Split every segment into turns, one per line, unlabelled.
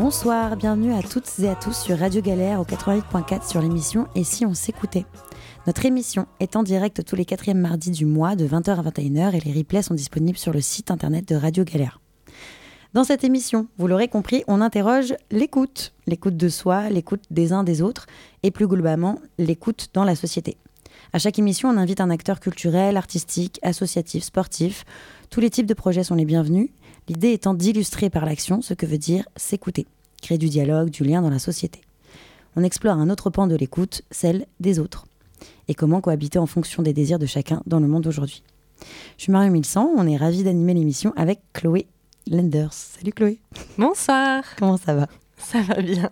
Bonsoir, bienvenue à toutes et à tous sur Radio Galère au 88.4 sur l'émission Et si on s'écoutait. Notre émission est en direct tous les 4e mardis du mois de 20h à 21h et les replays sont disponibles sur le site internet de Radio Galère. Dans cette émission, vous l'aurez compris, on interroge l'écoute de soi, l'écoute des uns des autres et plus globalement l'écoute dans la société. À chaque émission, on invite un acteur culturel, artistique, associatif, sportif. Tous les types de projets sont les bienvenus. L'idée étant d'illustrer par l'action ce que veut dire s'écouter, créer du dialogue, du lien dans la société. On explore un autre pan de l'écoute, celle des autres, et comment cohabiter en fonction des désirs de chacun dans le monde d'aujourd'hui. Je suis Marion Milsan, on est ravis d'animer l'émission avec Chloé Lenders. Salut Chloé.
Bonsoir.
Comment ça va ?
Ça va bien.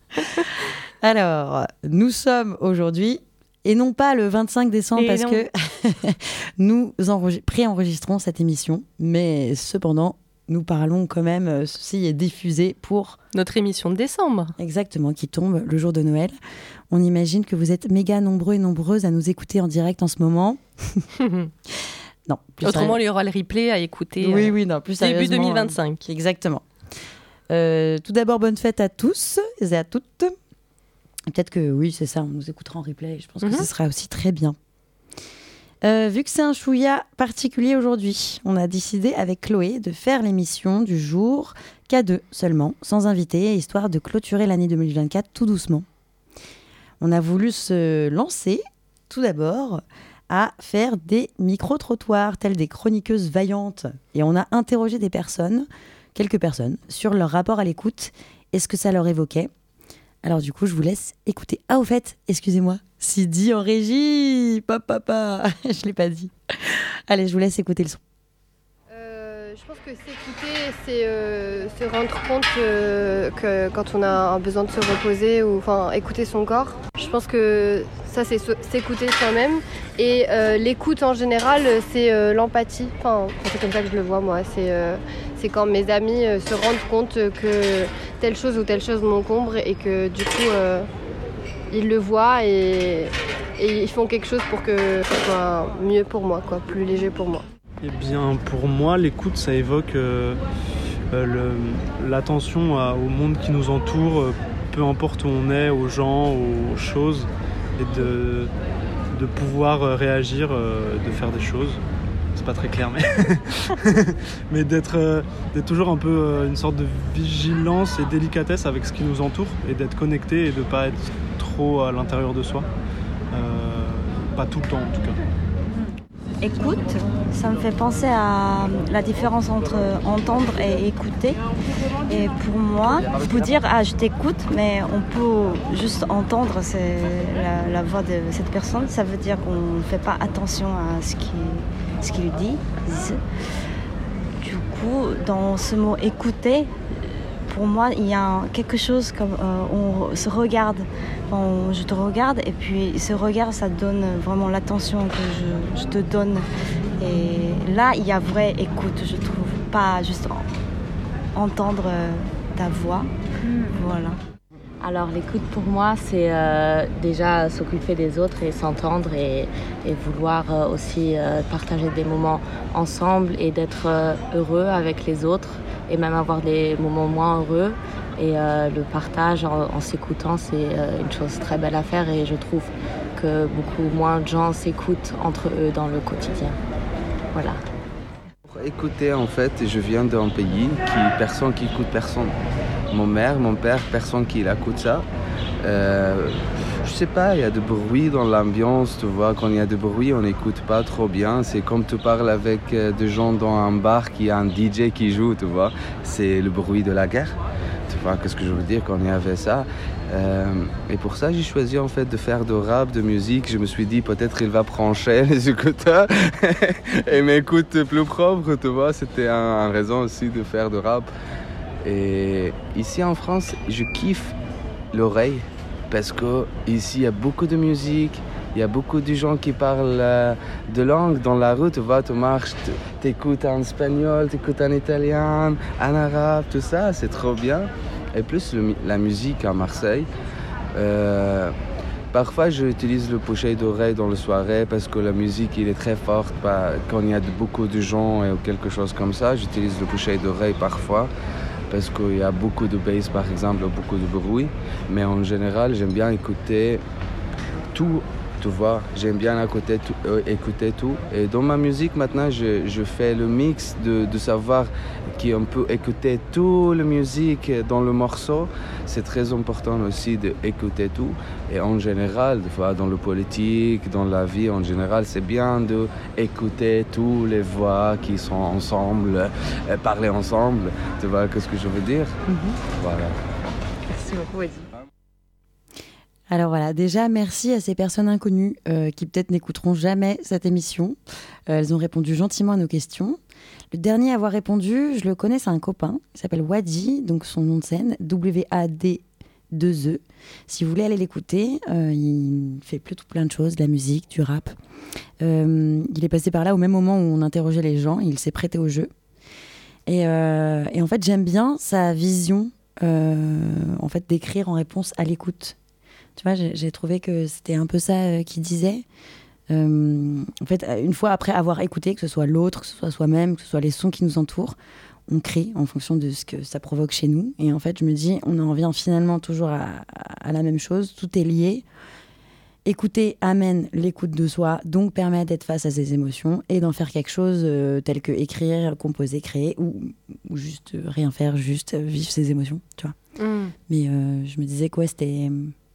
Alors, nous sommes aujourd'hui, et non pas le 25 décembre parce que nous préenregistrons cette émission, mais cependant, nous parlons quand même, ceci est diffusé pour...
notre émission de décembre.
Exactement, qui tombe le jour de Noël. On imagine que vous êtes méga nombreux et nombreuses à nous écouter en direct en ce moment. Non,
autrement, il y aura le replay à écouter
plus
début 2025.
Exactement. Tout d'abord, bonne fête à tous et à toutes. Peut-être que oui, c'est ça, on nous écoutera en replay. Je pense que ce sera aussi très bien. Vu que c'est un chouïa particulier aujourd'hui, on a décidé avec Chloé de faire l'émission du jour qu'à deux seulement, sans invité, histoire de clôturer l'année 2024 tout doucement. On a voulu se lancer, tout d'abord, à faire des micro-trottoirs, tels des chroniqueuses vaillantes. Et on a interrogé quelques personnes, sur leur rapport à l'écoute et ce que ça leur évoquait. Alors du coup, je vous laisse écouter. Ah, au fait, excusez-moi, Sidi en régie, papa, je ne l'ai pas dit. Allez, je vous laisse écouter le son.
Je pense que s'écouter, c'est se rendre compte que quand on a un besoin de se reposer ou écouter son corps. Je pense que ça, c'est s'écouter soi-même. Et l'écoute en général, c'est l'empathie. C'est comme ça que je le vois, moi. C'est quand mes amis se rendent compte que telle chose ou telle chose m'encombre et que du coup, ils le voient et ils font quelque chose pour que ça soit mieux pour moi, plus léger pour moi.
Eh bien, pour moi, l'écoute, ça évoque l'attention au monde qui nous entoure, peu importe où on est, aux gens, aux choses, et de pouvoir réagir, de faire des choses. C'est pas très clair, mais d'être toujours un peu une sorte de vigilance et délicatesse avec ce qui nous entoure, et d'être connecté et de pas être trop à l'intérieur de soi. Pas tout le temps, en tout cas.
Écoute, ça me fait penser à la différence entre entendre et écouter. Et pour moi, on peut dire je t'écoute, mais on peut juste entendre la voix de cette personne. Ça veut dire qu'on ne fait pas attention à ce qu'il dit. Du coup, dans ce mot écouter, pour moi, il y a quelque chose comme on se regarde. Je te regarde et puis ce regard, ça donne vraiment l'attention que je te donne. Et là, il y a vraie écoute, je trouve. Pas juste entendre ta voix. Voilà.
Alors l'écoute pour moi, c'est déjà s'occuper des autres et s'entendre et vouloir aussi partager des moments ensemble et d'être heureux avec les autres et même avoir des moments moins heureux. Et le partage en s'écoutant, c'est une chose très belle à faire et je trouve que beaucoup moins de gens s'écoutent entre eux dans le quotidien. Voilà.
Pour écouter, en fait, je viens d'un pays personne qui écoute personne. Mon père, personne qui écoute ça. Je sais pas, il y a du bruit dans l'ambiance, tu vois. Quand il y a du bruit, on n'écoute pas trop bien. C'est comme tu parles avec des gens dans un bar qui a un DJ qui joue, tu vois. C'est le bruit de la guerre. Tu vois, qu'est-ce que je veux dire quand il y avait ça. Et pour ça, j'ai choisi en fait de faire de rap, de musique. Je me suis dit peut-être il va brancher les écouteurs et m'écoute plus propre, tu vois. C'était une raison aussi de faire de rap. Et ici en France, je kiffe l'oreille parce que ici il y a beaucoup de musique, il y a beaucoup de gens qui parlent de langue dans la rue, tu vois, tu marches, tu écoutes en espagnol, tu écoutes en italien, en arabe, tout ça, c'est trop bien. Et plus la musique à Marseille. Parfois, j'utilise le pochette d'oreille dans la soirée parce que la musique il est très forte. Quand il y a beaucoup de gens ou quelque chose comme ça, j'utilise le pochette d'oreille parfois. parce qu'il y a beaucoup de bass par exemple, beaucoup de bruit. Mais en général, j'aime bien écouter tout. Tu vois, j'aime bien écouter tout. Et dans ma musique, maintenant, je fais le mix de savoir qu'on peut écouter toute la musique dans le morceau. C'est très important aussi d'écouter tout. Et en général, tu vois, dans le politique, dans la vie en général, c'est bien d'écouter toutes les voix qui sont ensemble, parler ensemble. Tu vois ce que je veux dire? Voilà.
Merci beaucoup, Eddie.
Alors voilà, déjà merci à ces personnes inconnues qui peut-être n'écouteront jamais cette émission. Elles ont répondu gentiment à nos questions. Le dernier à avoir répondu, je le connais, c'est un copain. Il s'appelle Wadi, donc son nom de scène, W-A-D-2-E. Si vous voulez aller l'écouter, il fait plutôt plein de choses, de la musique, du rap. Il est passé par là au même moment où on interrogeait les gens, il s'est prêté au jeu. Et en fait, j'aime bien sa vision en fait, d'écrire en réponse à l'écoute. Tu vois, j'ai trouvé que c'était un peu ça qu'il disait. En fait, une fois après avoir écouté, que ce soit l'autre, que ce soit soi-même, que ce soit les sons qui nous entourent, on crée en fonction de ce que ça provoque chez nous. Et en fait, je me dis, on en revient finalement toujours à la même chose. Tout est lié. Écouter amène l'écoute de soi, donc permet d'être face à ses émotions et d'en faire quelque chose tel que écrire, composer, créer ou juste rien faire, juste vivre ses émotions, tu vois. Mais je me disais que ouais, c'était...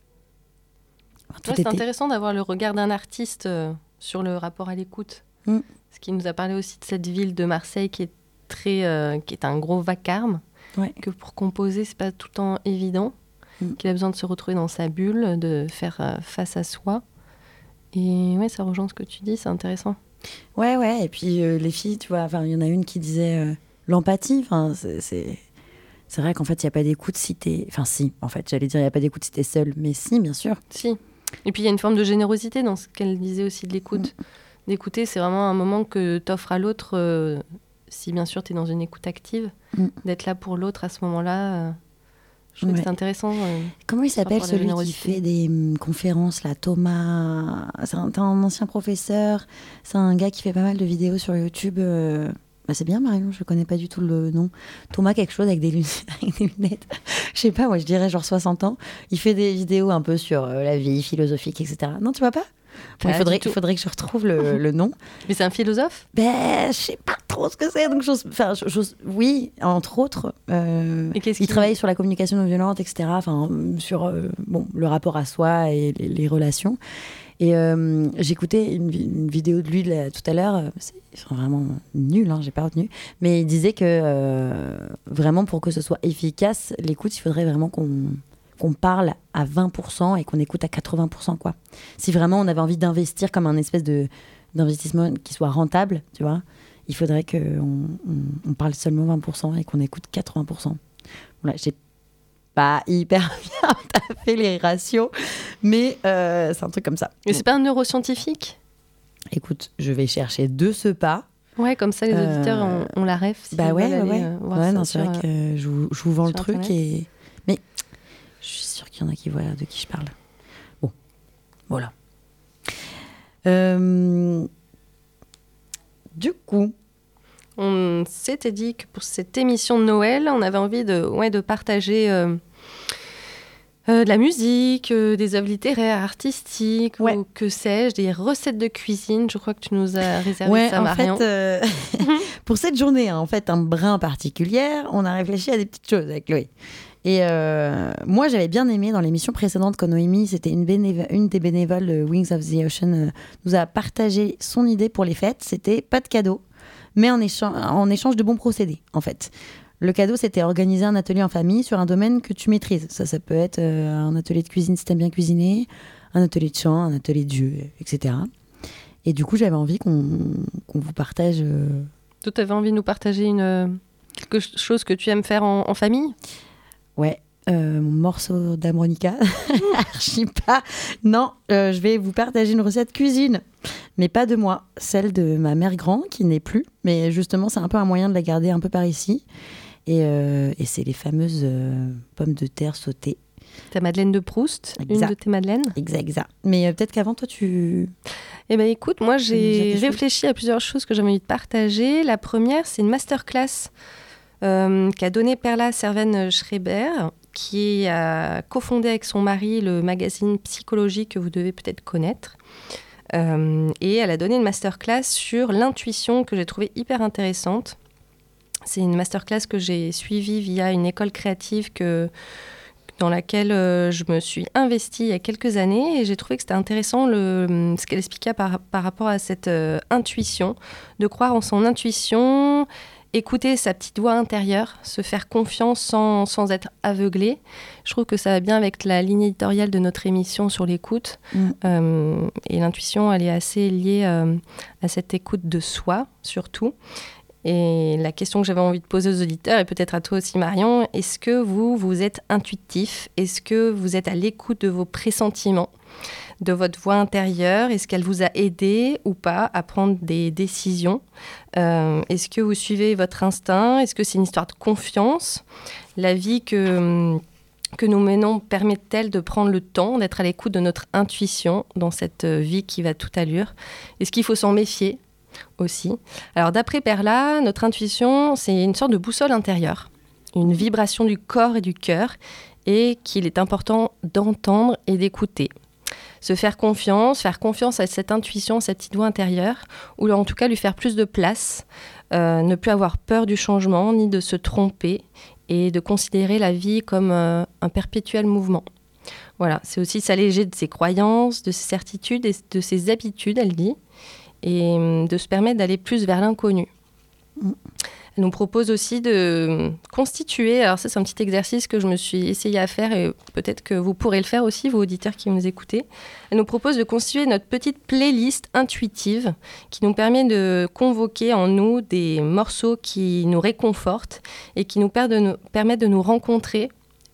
C'est intéressant d'avoir le regard d'un artiste sur le rapport à l'écoute. Ce qui nous a parlé aussi de cette ville de Marseille qui est un gros vacarme, que pour composer, c'est pas tout le temps évident, qu'il a besoin de se retrouver dans sa bulle, de faire face à soi. Et ouais, ça rejoint ce que tu dis, c'est intéressant.
Ouais, et puis les filles, tu vois, il y en a une qui disait l'empathie, c'est vrai qu'en fait, il n'y a pas d'écoute si t'es... Enfin si, en fait, j'allais dire il n'y a pas d'écoute si t'es seule, mais si, bien sûr.
Si. Et puis il y a une forme de générosité dans ce qu'elle disait aussi de l'écoute. D'écouter, c'est vraiment un moment que t'offres à l'autre, si bien sûr t'es dans une écoute active, d'être là pour l'autre à ce moment-là. Je trouve que c'est intéressant.
Comment il s'appelle celui qui fait des conférences là, Thomas? C'est un ancien professeur, c'est un gars qui fait pas mal de vidéos sur YouTube. C'est bien Marion, je connais pas du tout le nom. Thomas quelque chose avec des lunettes. Je sais pas, moi je dirais genre 60 ans. Il fait des vidéos un peu sur la vie philosophique, etc. Non, tu vois pas? Bon, il faudrait que je retrouve le nom.
Mais c'est un philosophe?
Je sais pas trop ce que c'est. Donc oui, entre autres. Il travaille sur la communication non violente, etc. Sur le rapport à soi et les relations. Et j'écoutais une vidéo de lui tout à l'heure. C'est vraiment nul, j'ai pas retenu. Mais il disait que vraiment pour que ce soit efficace, l'écoute, il faudrait vraiment qu'on parle à 20% et qu'on écoute à 80%, quoi. Si vraiment on avait envie d'investir comme un espèce d'investissement qui soit rentable, tu vois, il faudrait qu'on parle seulement 20% et qu'on écoute 80%. Voilà, j'ai pas hyper bien taffé les ratios, mais c'est un truc comme ça.
Mais c'est pas un neuroscientifique?
Écoute, je vais chercher de ce pas.
Ouais, comme ça les auditeurs ont la ref. Si
ouais.
Ouais,
c'est vrai que je vous vends le truc Internet. Mais je suis sûre qu'il y en a qui voient de qui je parle. Bon, voilà. Du coup,
on s'était dit que pour cette émission de Noël, on avait envie de partager de la musique, des œuvres littéraires, artistiques, ou que sais-je, des recettes de cuisine. Je crois que tu nous as réservé ça, Marion.
Fait, pour cette journée, un brin particulière, on a réfléchi à des petites choses avec Chloé. Et moi, j'avais bien aimé dans l'émission précédente quand Noémie, c'était une des bénévoles de Wings of the Ocean, nous a partagé son idée pour les fêtes. C'était pas de cadeau, mais en échange de bons procédés, en fait. Le cadeau, c'était organiser un atelier en famille sur un domaine que tu maîtrises. Ça peut être un atelier de cuisine si t'aimes bien cuisiner, un atelier de chant, un atelier de jeu, etc. Et du coup, j'avais envie qu'on vous partage...
Toi, t'avais envie de nous partager quelque chose que tu aimes faire en famille ?
Ouais, mon morceau d'harmonica. Archi pas. Non, je vais vous partager une recette cuisine, mais pas de moi, celle de ma mère grand qui n'est plus. Mais justement, c'est un peu un moyen de la garder un peu par ici. Et c'est les fameuses pommes de terre sautées.
Ta Madeleine de Proust,
exact.
Une de tes Madeleines.
Exact. Mais peut-être qu'avant, toi, tu...
Eh bien, écoute, moi, j'ai réfléchi à plusieurs choses que j'avais envie de partager. La première, c'est une masterclass qu'a donné Perla Serven-Schreiber, qui a cofondé avec son mari le magazine Psychologie que vous devez peut-être connaître. Et elle a donné une masterclass sur l'intuition que j'ai trouvée hyper intéressante. C'est une masterclass que j'ai suivie via une école créative dans laquelle je me suis investie il y a quelques années, et j'ai trouvé que c'était intéressant ce qu'elle expliquait par rapport à cette intuition, de croire en son intuition, écouter sa petite voix intérieure, se faire confiance sans être aveuglé. Je trouve que ça va bien avec la ligne éditoriale de notre émission sur l'écoute. Et l'intuition, elle est assez liée à cette écoute de soi, surtout. Et la question que j'avais envie de poser aux auditeurs, et peut-être à toi aussi Marion, est-ce que vous êtes intuitif ? Est-ce que vous êtes à l'écoute de vos pressentiments, de votre voix intérieure ? Est-ce qu'elle vous a aidé ou pas à prendre des décisions ? Est-ce que vous suivez votre instinct ? Est-ce que c'est une histoire de confiance ? La vie que nous menons permet-elle de prendre le temps d'être à l'écoute de notre intuition dans cette vie qui va toute allure ? Est-ce qu'il faut s'en méfier ? Aussi. Alors d'après Perla, notre intuition, c'est une sorte de boussole intérieure, une vibration du corps et du cœur, et qu'il est important d'entendre et d'écouter. Se faire confiance à cette intuition, cette petite voix intérieure, ou en tout cas lui faire plus de place, ne plus avoir peur du changement, ni de se tromper, et de considérer la vie comme un perpétuel mouvement. Voilà, c'est aussi s'alléger de ses croyances, de ses certitudes et de ses habitudes, elle dit, et de se permettre d'aller plus vers l'inconnu. Elle nous propose aussi de constituer, alors ça c'est un petit exercice que je me suis essayée à faire, et peut-être que vous pourrez le faire aussi, vous auditeurs qui nous écoutez. Elle nous propose de constituer notre petite playlist intuitive qui nous permet de convoquer en nous des morceaux qui nous réconfortent et qui nous permettent de nous rencontrer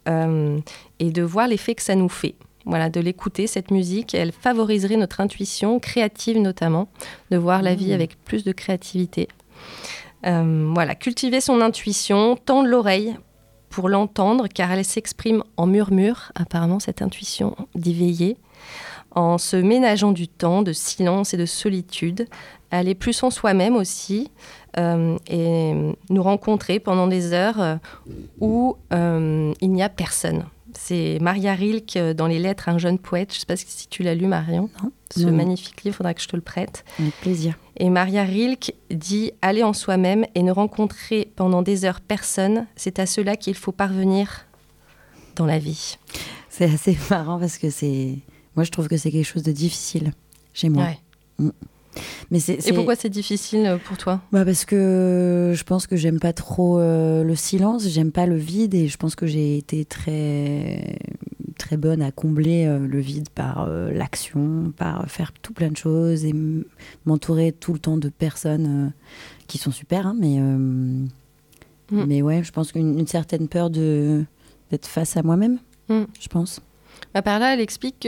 et de voir l'effet que ça nous fait. Voilà, de l'écouter, cette musique, elle favoriserait notre intuition créative notamment, de voir la vie avec plus de créativité. Voilà, cultiver son intuition, tendre l'oreille pour l'entendre, car elle s'exprime en murmure, apparemment cette intuition, d'y veiller, en se ménageant du temps de silence et de solitude, aller plus en soi-même aussi, et nous rencontrer pendant des heures où il n'y a personne. C'est Maria Rilke dans Les Lettres à un jeune poète. Je ne sais pas si tu l'as lu, Marion. Non. Magnifique livre, il faudra que je te le prête.
Avec plaisir.
Et Maria Rilke dit « Aller en soi-même et ne rencontrer pendant des heures personne, c'est à cela qu'il faut parvenir dans la vie. »
C'est assez marrant parce que moi, je trouve que c'est quelque chose de difficile chez moi.
Ouais. Mais Et pourquoi c'est difficile pour toi ?
Parce que je pense que j'aime pas trop le silence, j'aime pas le vide, et je pense que j'ai été très, très bonne à combler le vide par l'action, par faire tout plein de choses et m'entourer tout le temps de personnes qui sont super, hein, mais ouais, je pense qu'une certaine peur d'être face à moi-même, je pense.
Par là, elle explique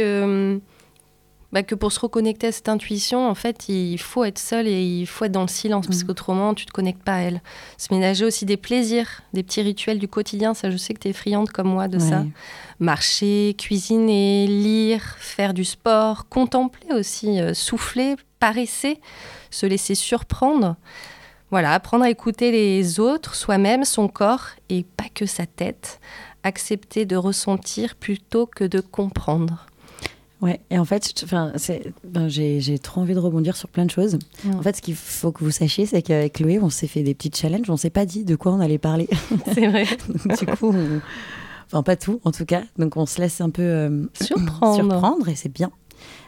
que pour se reconnecter à cette intuition, en fait, il faut être seul et il faut être dans le silence, parce qu'autrement, tu ne te connectes pas à elle. Se ménager aussi des plaisirs, des petits rituels du quotidien, ça, je sais que tu es friande comme moi de ça. Marcher, cuisiner, lire, faire du sport, contempler aussi, souffler, paresser, se laisser surprendre. Voilà, apprendre à écouter les autres, soi-même, son corps, et pas que sa tête. Accepter de ressentir plutôt que de comprendre.
Ouais, et en fait, j'ai trop envie de rebondir sur plein de choses. En fait, ce qu'il faut que vous sachiez, c'est qu'avec Chloé, on s'est fait des petits challenges, on s'est pas dit de quoi on allait parler.
C'est vrai.
Donc, du coup, enfin pas tout en tout cas, donc on se laisse un peu surprendre, et c'est bien.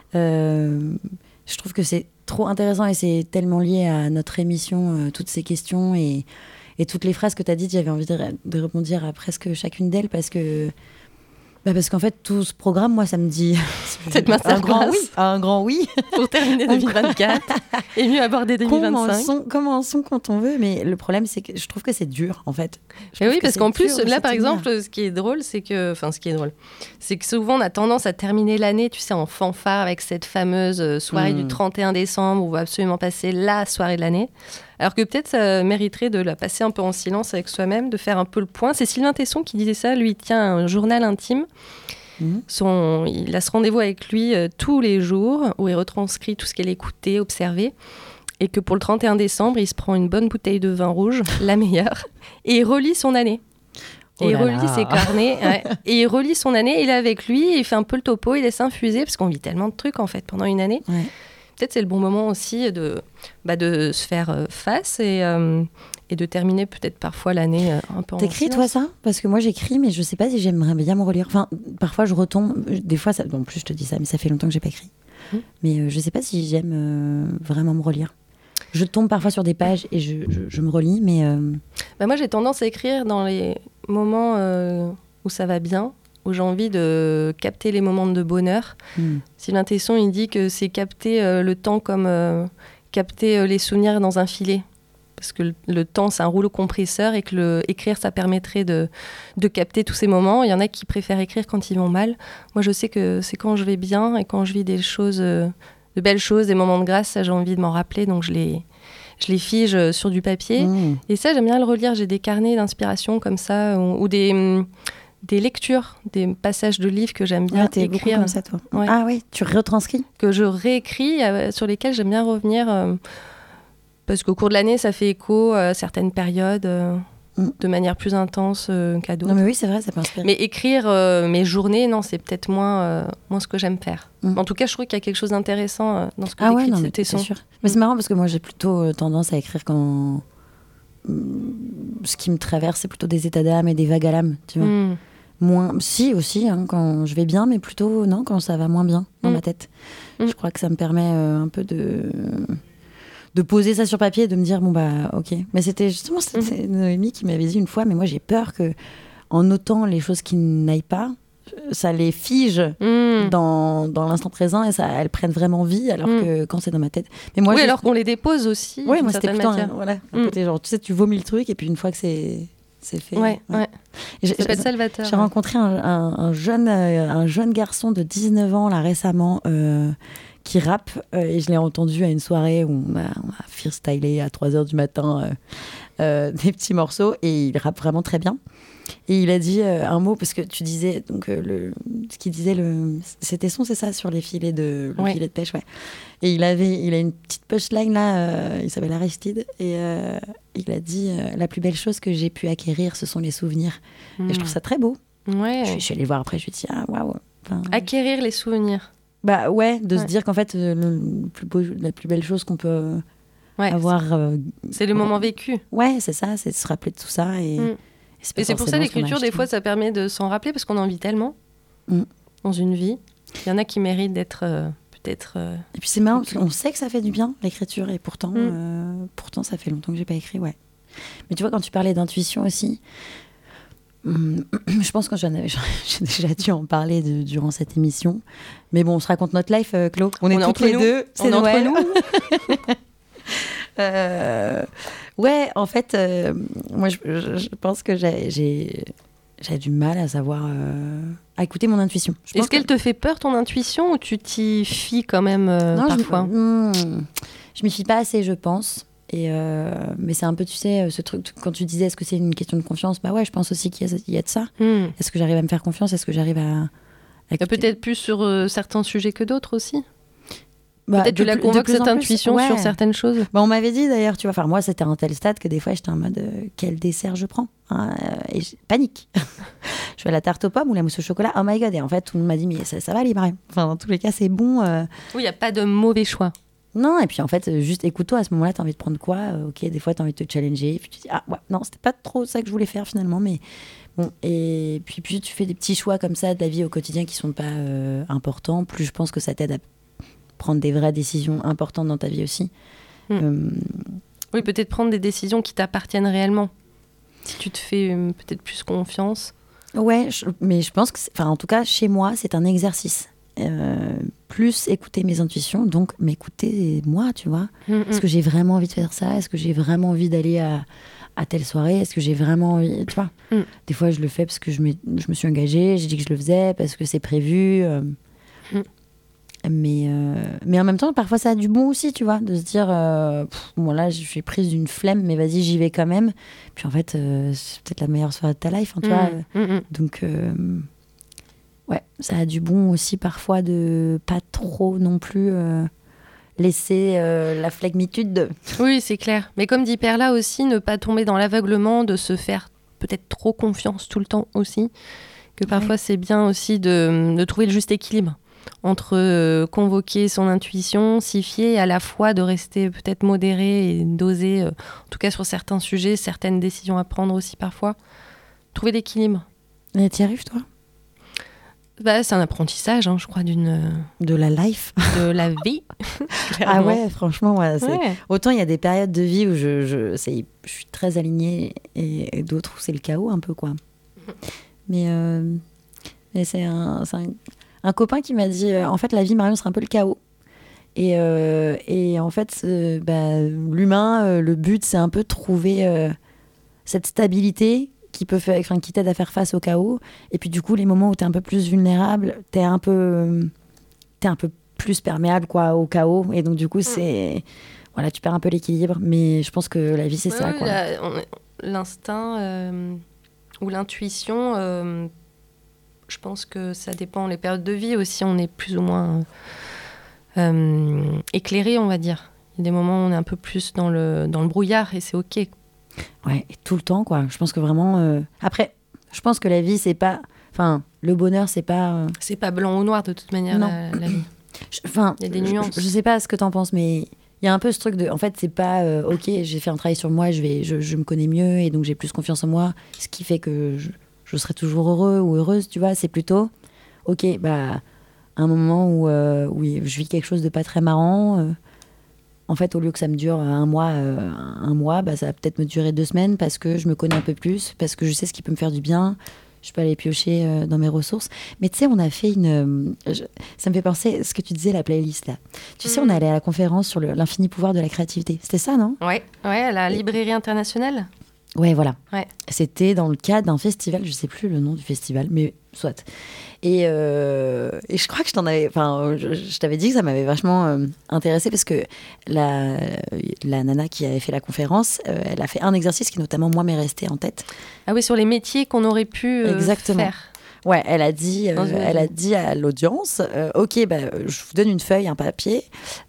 Je trouve que c'est trop intéressant, et c'est tellement lié à notre émission, toutes ces questions et toutes les phrases que tu as dites. J'avais envie de rebondir à presque chacune d'elles, parce qu'en fait, tout ce programme, moi, ça me dit un grand oui
pour terminer 2024 et mieux aborder 2025.
Commençons quand on veut, mais le problème, c'est que je trouve que c'est dur, en fait.
Oui, parce qu'en plus, là, par exemple, ce qui est drôle, c'est que souvent, on a tendance à terminer l'année, tu sais, en fanfare avec cette fameuse soirée du 31 décembre où on va absolument passer la soirée de l'année. Alors que peut-être ça mériterait de la passer un peu en silence avec soi-même, de faire un peu le point. C'est Sylvain Tesson qui disait ça. Lui, il tient un journal intime. Il a ce rendez-vous avec lui tous les jours où il retranscrit tout ce qu'il a écouté, observé. Et que pour le 31 décembre, il se prend une bonne bouteille de vin rouge, la meilleure, et il relit son année. Et il relit ses carnets, et il relit son année, il est avec lui, il fait un peu le topo, il laisse infuser, parce qu'on vit tellement de trucs en fait pendant une année. Ouais. Peut-être c'est le bon moment aussi de se faire face et de terminer peut-être parfois l'année un peu en
T'écris toi ça ? Parce que moi j'écris, mais je sais pas si j'aimerais bien me relire. Enfin, parfois je retombe, des fois, en plus je te dis ça, mais ça fait longtemps que j'ai pas écrit. Mais je sais pas si j'aime vraiment me relire. Je tombe parfois sur des pages et je me relis, mais...
moi, j'ai tendance à écrire dans les moments où ça va bien, où j'ai envie de capter les moments de bonheur. Sylvain Tesson, il dit que c'est capter le temps comme capter les souvenirs dans un filet. Parce que le temps, c'est un rouleau compresseur et que écrire, ça permettrait de capter tous ces moments. Il y en a qui préfèrent écrire quand ils vont mal. Moi, je sais que c'est quand je vais bien et quand je vis des choses... de belles choses, des moments de grâce, ça j'ai envie de m'en rappeler, donc je les fige sur du papier. Et ça, j'aime bien le relire. J'ai des carnets d'inspiration comme ça, ou des lectures, des passages de livres que j'aime bien
t'es
écrire.
Comme ça, toi. Ouais. Ah oui, tu retranscris ?
Que je réécris, sur lesquels j'aime bien revenir, parce qu'au cours de l'année, ça fait écho à certaines périodes. De manière plus intense qu'à d'autres.
Non mais oui, c'est vrai, ça peut inspirer.
Mais écrire mes journées, non, c'est peut-être moins ce que j'aime faire. En tout cas, je trouve qu'il y a quelque chose d'intéressant dans ce que tu écris.
C'est sûr. Mais c'est marrant parce que moi, j'ai plutôt tendance à écrire quand... Ce qui me traverse, c'est plutôt des états d'âme et des vagues à l'âme, tu vois. Moins... Si, aussi, quand je vais bien, mais plutôt, non, quand ça va moins bien dans ma tête. Je crois que ça me permet un peu de poser ça sur papier et de me dire ok. Mais c'était justement Noémie qui m'avait dit une fois, mais moi j'ai peur que en notant les choses qui n'aillent pas, ça les fige dans l'instant présent et elles prennent vraiment vie, alors que quand c'est dans ma tête. Mais moi,
alors qu'on les dépose aussi.
Oui, moi c'était plutôt un côté genre, tu sais, tu vomis le truc et puis une fois que c'est fait.
Ouais. Ça peut être salvateur.
J'ai rencontré un jeune garçon de 19 ans là récemment. Qui rappe, et je l'ai entendu à une soirée où on a freestylé à 3h du matin des petits morceaux, et il rappe vraiment très bien. Et il a dit un mot, parce que tu disais, donc, ce qu'il disait, c'était c'est ça, sur les filets de pêche, ouais. Et il a une petite punchline là, il s'appelle Aristide, et il a dit la plus belle chose que j'ai pu acquérir, ce sont les souvenirs. Et je trouve ça très beau.
Ouais.
Je suis allée le voir après, je lui ai dit, waouh.
Acquérir les souvenirs.
Bah ouais, se dire qu'en fait, la plus belle chose qu'on peut avoir...
c'est le moment vécu.
Ouais, c'est ça, c'est de se rappeler de tout ça. Et
c'est pour ça l'écriture, des fois, ça permet de s'en rappeler, parce qu'on en vit tellement dans une vie. Il y en a qui méritent d'être peut-être...
Et puis c'est marrant, parce qu'on sait que ça fait du bien, l'écriture, et pourtant ça fait longtemps que j'ai pas écrit, ouais. Mais tu vois, quand tu parlais d'intuition aussi... je pense que j'ai déjà dû en parler durant cette émission, mais bon, on se raconte notre life, Chlo. On est toutes les deux, c'est Noël. Ouais, en fait, moi je pense que j'ai du mal à savoir à écouter mon intuition.
Est-ce qu'elle te fait peur, ton intuition, ou tu t'y fies quand même parfois ?
Je m'y fie pas assez, je pense. Mais c'est un peu, tu sais, ce truc, quand tu disais est-ce que c'est une question de confiance, bah ouais, je pense aussi qu'il y a de ça. Est-ce que j'arrive à me faire confiance ? Est-ce que j'arrive à
peut-être plus sur certains sujets que d'autres aussi. Peut-être tu la convoques cette intuition sur certaines choses.
On m'avait dit d'ailleurs, tu vois, enfin moi c'était un tel stade que des fois j'étais en mode quel dessert je prends, et panique. Je fais la tarte aux pommes ou la mousse au chocolat, oh my god, et en fait tout le monde m'a dit mais ça va aller, pareil. Enfin dans tous les cas c'est bon.
Oui, il n'y a pas de mauvais choix.
Non, et puis en fait, juste écoute-toi, à ce moment-là, t'as envie de prendre quoi ? Ok, des fois, t'as envie de te challenger, puis tu dis, ah ouais, non, c'était pas trop ça que je voulais faire finalement, mais bon, et puis tu fais des petits choix comme ça de la vie au quotidien qui sont pas importants, plus je pense que ça t'aide à prendre des vraies décisions importantes dans ta vie aussi.
Oui, peut-être prendre des décisions qui t'appartiennent réellement, si tu te fais peut-être plus confiance. Ouais,
mais je pense que, en tout cas, chez moi, c'est un exercice. Plus écouter mes intuitions, donc m'écouter moi, tu vois. Est-ce que j'ai vraiment envie de faire ça ? Est-ce que j'ai vraiment envie d'aller à telle soirée ? Est-ce que j'ai vraiment envie, tu vois. Des fois je le fais parce que je me suis engagée, j'ai dit que je le faisais parce que c'est prévu, mais en même temps parfois ça a du bon aussi, tu vois, de se dire bon là je suis prise d'une flemme, mais vas-y j'y vais quand même, puis en fait c'est peut-être la meilleure soirée de ta life, tu vois. Donc ouais, ça a du bon aussi parfois de pas trop non plus laisser la flegmitude.
Oui, c'est clair. Mais comme dit Perla aussi, ne pas tomber dans l'aveuglement, de se faire peut-être trop confiance tout le temps aussi. Que parfois, c'est bien aussi de trouver le juste équilibre entre convoquer son intuition, s'y fier, et à la fois de rester peut-être modéré et d'oser, en tout cas sur certains sujets, certaines décisions à prendre aussi parfois. Trouver l'équilibre.
Et t'y arrives, toi ?
C'est un apprentissage, je crois,
de la life.
De la vie.
Ah ouais, franchement, autant il y a des périodes de vie où je suis très alignée et d'autres où c'est le chaos un peu, quoi. Mais c'est un copain qui m'a dit, en fait, la vie, Marion, c'est un peu le chaos. Et en fait, l'humain, le but, c'est un peu de trouver cette stabilité qui t'aide à faire face au chaos. Et puis, du coup, les moments où t'es un peu plus vulnérable, t'es un peu plus perméable, quoi, au chaos. Et donc, du coup, voilà, tu perds un peu l'équilibre. Mais je pense que la vie, c'est ça, quoi.
L'instinct ou l'intuition, je pense que ça dépend. Les périodes de vie aussi, on est plus ou moins éclairé, on va dire. Il y a des moments où on est un peu plus dans le brouillard et c'est OK.
Ouais, et tout le temps, quoi. Je pense que vraiment... Après, je pense que la vie, c'est pas... Enfin, le bonheur, c'est pas...
C'est pas blanc ou noir, de toute manière, la vie. Il y a des nuances.
Je sais pas ce que t'en penses, mais il y a un peu ce truc de... En fait, c'est pas... OK, j'ai fait un travail sur moi, je me connais mieux, et donc j'ai plus confiance en moi, ce qui fait que je serai toujours heureux ou heureuse, tu vois. C'est plutôt... OK, un moment où je vis quelque chose de pas très marrant... En fait, au lieu que ça me dure un mois, ça va peut-être me durer 2 semaines parce que je me connais un peu plus, parce que je sais ce qui peut me faire du bien. Je peux aller piocher dans mes ressources. Mais tu sais, on a fait ça me fait penser à ce que tu disais, la playlist, là. Tu sais, on est allé à la conférence sur l'infini pouvoir de la créativité. C'était ça, non ?
Ouais, à la Librairie Internationale.
Ouais, voilà.
Ouais.
C'était dans le cadre d'un festival, je sais plus le nom du festival, mais soit. Et je crois que je t'avais dit que ça m'avait vachement intéressée parce que la nana qui avait fait la conférence, elle a fait un exercice qui notamment moi m'est resté en tête.
Ah oui, sur les métiers qu'on aurait pu faire.
Ouais, elle a dit à l'audience, OK, je vous donne une feuille, un papier,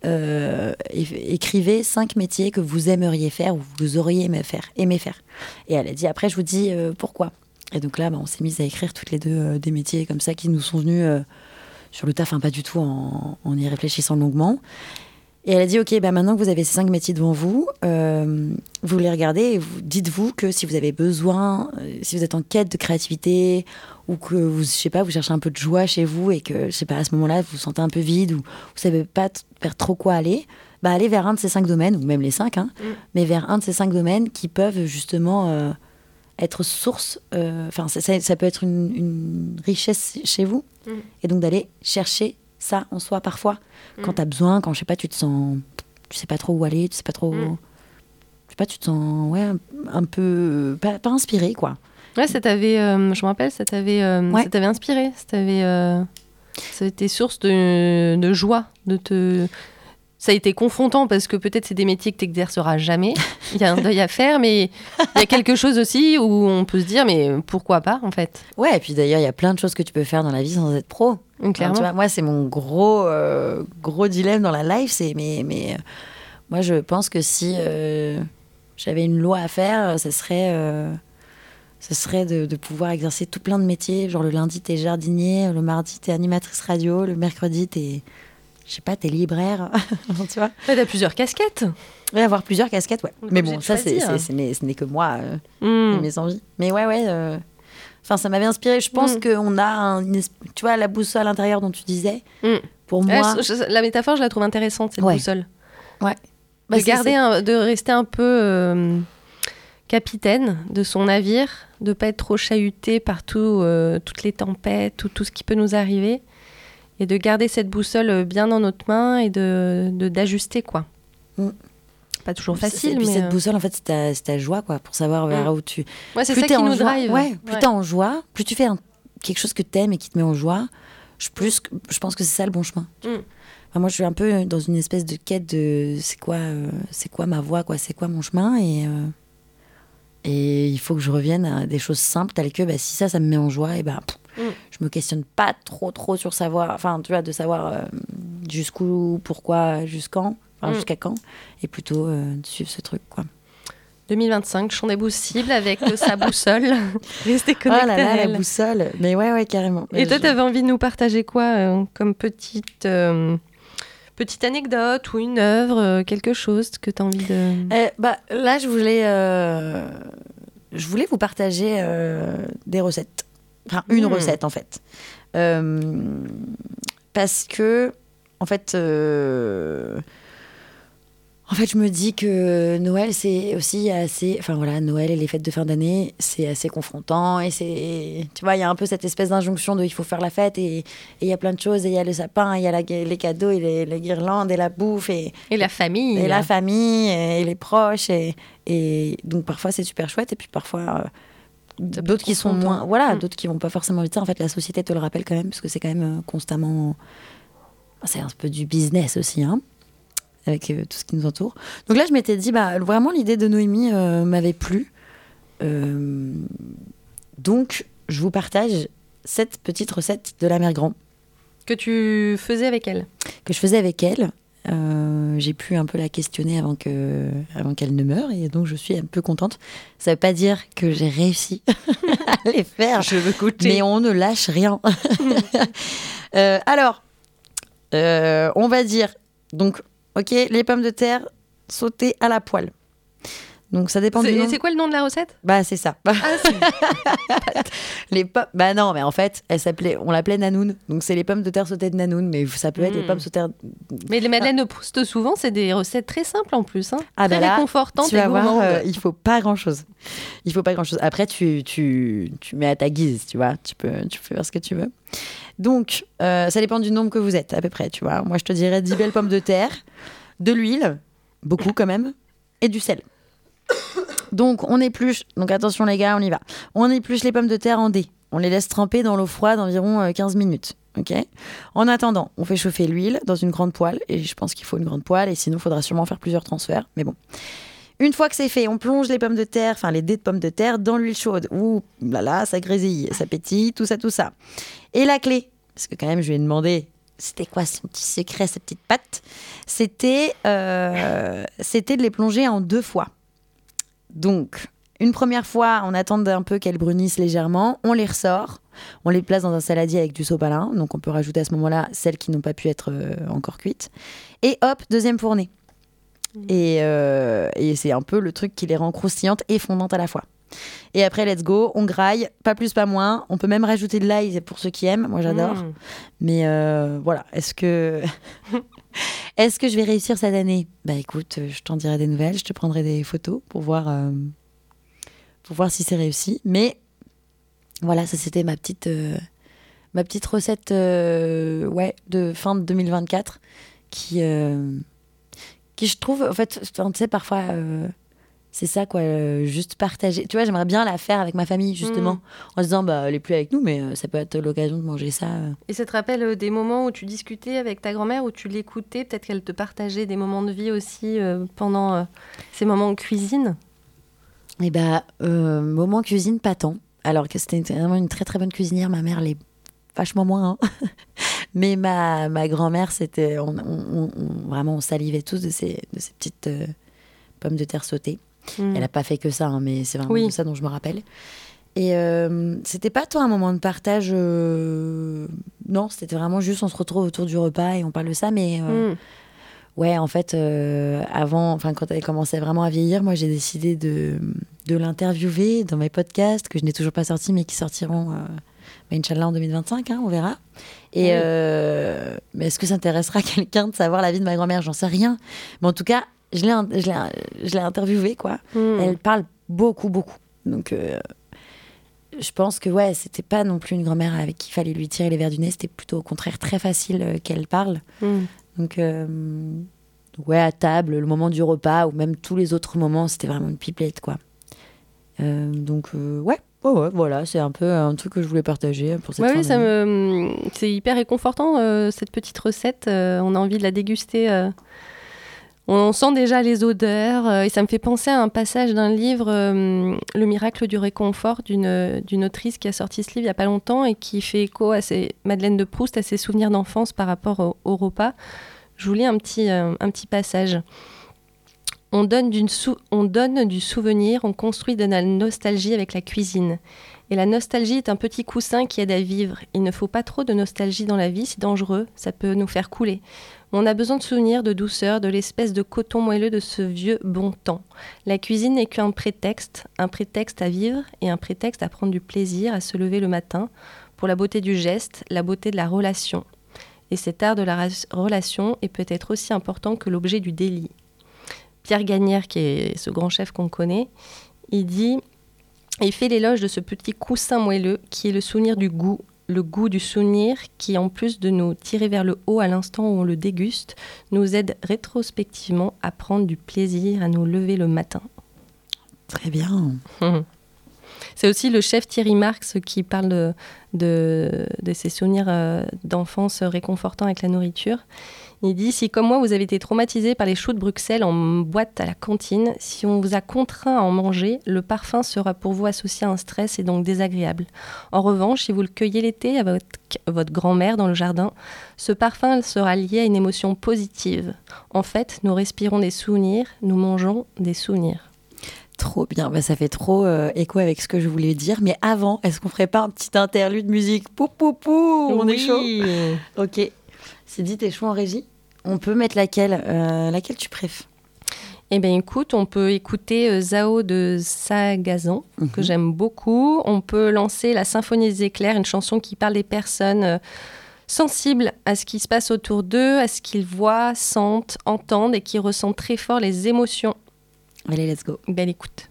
écrivez 5 métiers que vous aimeriez faire ou vous auriez aimé faire. Et elle a dit, après, je vous dis pourquoi. Et donc là, on s'est mis à écrire toutes les deux des métiers comme ça qui nous sont venus sur le taf, pas du tout en y réfléchissant longuement. Et elle a dit, OK, maintenant que vous avez ces 5 métiers devant vous, vous les regardez et dites-vous que si vous avez besoin, si vous êtes en quête de créativité ou que vous cherchez un peu de joie chez vous et que, à ce moment-là, vous vous sentez un peu vide ou vous savez pas vers trop quoi aller, allez vers un de ces 5 domaines, ou même les 5, mais vers un de ces 5 domaines qui peuvent justement être source, ça peut être une richesse chez vous, et donc d'aller chercher ça en soi parfois, quand t'as besoin, quand tu te sens, tu sais pas trop où aller, tu sais pas trop, tu te sens un peu pas inspiré, quoi.
Ouais, ça t'avait, je me rappelle, ça t'avait inspiré, ça a été source de joie, ça a été confrontant parce que peut-être c'est des métiers que tu n'exerceras jamais. Il y a un deuil à faire, mais il y a quelque chose aussi où on peut se dire, mais pourquoi pas, en fait.
Ouais, et puis d'ailleurs, il y a plein de choses que tu peux faire dans la vie sans être pro.
Clairement.
Tu vois, moi, c'est mon gros dilemme dans la life. Mais moi, je pense que si j'avais une loi à faire, ce serait de pouvoir exercer tout plein de métiers. Genre le lundi, t'es jardinier, le mardi, t'es animatrice radio, le mercredi, t'es libraire, tu vois.
T'as plusieurs casquettes.
Oui, avoir plusieurs casquettes, ouais. Mais bon, ça, ce n'est que moi, mes envies. Mais ça m'avait inspiré. Je pense qu'on a tu vois, la boussole intérieure dont tu disais. Pour moi...
la métaphore, je la trouve intéressante, cette boussole.
Ouais.
De rester un peu capitaine de son navire, de ne pas être trop chahuté par toutes les tempêtes, tout ce qui peut nous arriver. Et de garder cette boussole bien dans notre main et d'ajuster, quoi. Pas toujours facile,
mais... cette boussole, en fait, c'est ta joie, quoi, pour savoir vers où tu...
Ouais, c'est ça qui nous drive.
Plus t'es en joie, plus tu fais quelque chose que t'aimes et qui te met en joie, je pense que c'est ça le bon chemin. Enfin, moi, je suis un peu dans une espèce de quête de c'est quoi ma voie, quoi, c'est quoi mon chemin, et il faut que je revienne à des choses simples telles que si ça me met en joie, et je me questionne pas trop sur savoir, enfin tu vois, de savoir jusqu'où, pourquoi, jusqu'en, jusqu'à quand, et plutôt de suivre ce truc, quoi.
2025, Chant des cible avec sa boussole. Restez connectés.
Oh là là, la boussole. Mais ouais, carrément.
Et toi, t'avais envie de nous partager quoi comme petite anecdote ou une œuvre, quelque chose que t'as envie de...
Là, je voulais vous partager des recettes. Enfin, une recette, en fait. Parce que, en fait, je me dis que Noël, c'est aussi assez... Enfin, voilà, Noël et les fêtes de fin d'année, c'est assez confrontant. Et c'est... Tu vois, il y a un peu cette espèce d'injonction de il faut faire la fête. Et il y a plein de choses. Et il y a le sapin, il y a les cadeaux, et les guirlandes, et la bouffe. Et
la famille.
Et la famille, et les proches. Et donc, parfois, c'est super chouette. Et puis, parfois... d'autres qui sont moins... Voilà, d'autres qui vont pas forcément vite. En fait, la société te le rappelle quand même. Parce que c'est quand même constamment... C'est un peu du business aussi, hein, avec tout ce qui nous entoure. Donc là, je m'étais dit, vraiment, l'idée de Noémie m'avait plu. Donc, je vous partage cette petite recette de la mère Grand.
Que tu faisais avec elle.
Que je faisais avec elle. J'ai pu un peu la questionner avant qu'elle ne meure, et donc je suis un peu contente. Ça veut pas dire que j'ai réussi à les faire.
Je veux goûter.
Mais on ne lâche rien. Alors, on va dire, donc, ok, les pommes de terre sautées à la poêle. Donc ça dépend du nom.
C'est quoi le nom de la recette ?
C'est ça.
C'est...
Les pommes. Non, mais en fait, on l'appelait Nanoun. Donc c'est les pommes de terre sautées de Nanoun, mais ça peut être les pommes sautées.
Mais les madeleines de Proust, souvent, c'est des recettes très simples en plus, hein. Très
là,
réconfortantes.
Tu vas voir, il faut pas grand chose. Après, tu mets à ta guise, tu vois. Tu peux faire ce que tu veux. Donc, ça dépend du nombre que vous êtes, à peu près, tu vois. Moi, je te dirais 10 belles pommes de terre, de l'huile, beaucoup quand même, et du sel. Donc, on épluche. Donc, attention, les gars, on y va. On épluche les pommes de terre en dés. On les laisse tremper dans l'eau froide environ 15 minutes. Ok. En attendant, on fait chauffer l'huile dans une grande poêle. Et je pense qu'il faut une grande poêle. Et sinon, il faudra sûrement faire plusieurs transferts. Mais bon. Une fois que c'est fait, on plonge les pommes de terre, enfin les dés de pommes de terre, dans l'huile chaude. Ouh là, ça grésille, ça pétille, tout ça. Et la clé, parce que quand même, je lui ai demandé, c'était quoi son petit secret, cette petite pâte ? C'était de les plonger en 2 fois. Donc, une première fois, on attend un peu qu'elles brunissent légèrement, on les ressort, on les place dans un saladier avec du sopalin, donc on peut rajouter à ce moment-là celles qui n'ont pas pu être encore cuites. Et hop, deuxième fournée. Et c'est un peu le truc qui les rend croustillantes et fondantes à la fois. Et après, let's go, on graille, pas plus, pas moins. On peut même rajouter de l'ail pour ceux qui aiment, moi j'adore. Mais voilà, est-ce que je vais réussir cette année ? Écoute, je t'en dirai des nouvelles, je te prendrai des photos pour voir si c'est réussi. Mais voilà, ça c'était ma petite recette de fin de 2024 qui je trouve, en fait, tu sais, parfois, c'est ça, quoi, juste partager. Tu vois, j'aimerais bien la faire avec ma famille, justement, en se disant, elle est plus avec nous, mais ça peut être l'occasion de manger ça.
Et ça te rappelle des moments où tu discutais avec ta grand-mère, où tu l'écoutais, peut-être qu'elle te partageait des moments de vie aussi pendant ces moments en cuisine ?
Moment cuisine, pas tant. Alors que c'était vraiment une très très bonne cuisinière, ma mère l'est vachement moins, hein. Mais ma grand-mère, c'était, vraiment on salivait tous de ces petites pommes de terre sautées. Elle n'a pas fait que ça, hein, mais c'est vraiment de ça dont je me rappelle. Et c'était pas tant un moment de partage, non, c'était vraiment juste on se retrouve autour du repas et on parle de ça, mais ouais, en fait, avant, quand elle commençait vraiment à vieillir, moi j'ai décidé de l'interviewer dans mes podcasts que je n'ai toujours pas sortis, mais qui sortiront Inch'Allah en 2025, hein, on verra. Et mais est-ce que ça intéressera quelqu'un de savoir la vie de ma grand-mère ? J'en sais rien. Mais en tout cas, je l'ai interviewée, quoi. Elle parle beaucoup. Donc, je pense que c'était pas non plus une grand-mère avec qui il fallait lui tirer les vers du nez. C'était plutôt au contraire très facile qu'elle parle. Donc, à table, le moment du repas ou même tous les autres moments, c'était vraiment une pipelette, quoi. Voilà, c'est un peu un truc que je voulais partager pour cette fin d'année.
C'est hyper réconfortant, cette petite recette. On a envie de la déguster On sent déjà les odeurs et ça me fait penser à un passage d'un livre, Le miracle du réconfort, d'une autrice qui a sorti ce livre il n'y a pas longtemps et qui fait écho à Madeleine de Proust, à ses souvenirs d'enfance par rapport au repas. Je vous lis un petit passage. On donne du souvenir, on construit de la nostalgie avec la cuisine. Et la nostalgie est un petit coussin qui aide à vivre. Il ne faut pas trop de nostalgie dans la vie, c'est dangereux, ça peut nous faire couler. On a besoin de souvenirs, de douceur, de l'espèce de coton moelleux de ce vieux bon temps. La cuisine n'est qu'un prétexte à vivre et un prétexte à prendre du plaisir, à se lever le matin, pour la beauté du geste, la beauté de la relation. Et cet art de la relation est peut-être aussi important que l'objet du délit. Pierre Gagnère, qui est ce grand chef qu'on connaît, il fait l'éloge de ce petit coussin moelleux qui est le souvenir du goût, le goût du souvenir qui, en plus de nous tirer vers le haut à l'instant où on le déguste, nous aide rétrospectivement à prendre du plaisir, à nous lever le matin.
Très bien.
C'est aussi le chef Thierry Marx qui parle de ses souvenirs d'enfance réconfortants avec la nourriture. Il dit « Si comme moi vous avez été traumatisé par les choux de Bruxelles en boîte à la cantine, si on vous a contraint à en manger, le parfum sera pour vous associé à un stress et donc désagréable. En revanche, si vous le cueillez l'été avec votre grand-mère dans le jardin, ce parfum sera lié à une émotion positive. En fait, nous respirons des souvenirs, nous mangeons des souvenirs. »
Trop bien, ça fait trop écho avec ce que je voulais dire. Mais avant, est-ce qu'on ferait pas un petit interlude musique ? Pou, on est chaud ? Ok. Sidi, t'es chaud en régie ? On peut mettre laquelle tu préfères ?
Eh bien, écoute, on peut écouter Zao de Sagazan, que j'aime beaucoup. On peut lancer La Symphonie des éclairs, une chanson qui parle des personnes sensibles à ce qui se passe autour d'eux, à ce qu'ils voient, sentent, entendent et qui ressentent très fort les émotions.
Allez, let's go.
Belle écoute.